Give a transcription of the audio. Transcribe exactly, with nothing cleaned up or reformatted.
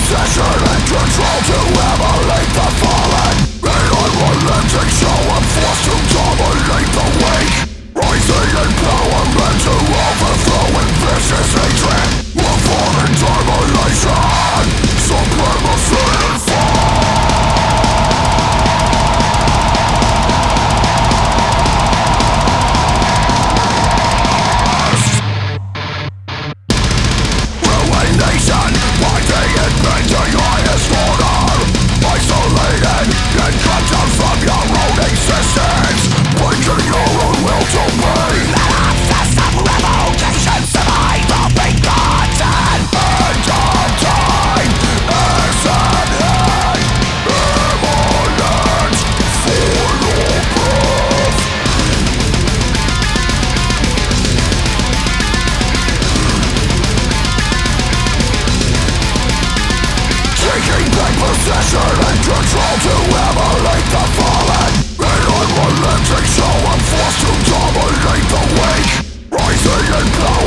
possession and control to emulate the fallen. In unrelenting show I'm forced to dominate the weak, rising in empowerment to overthrow and vicious hatred. A fallen domination, supremacy and fall. Nation, fighting and bending highest order, isolated and cut down from your own existence, breaking your own will to be. Let us system revocation survive the begotten. End of time is at hand, imminent, final proof. Taking back possession and control to emulate the fallen. In unrelenting show I'm forced to dominate the weak, rising in power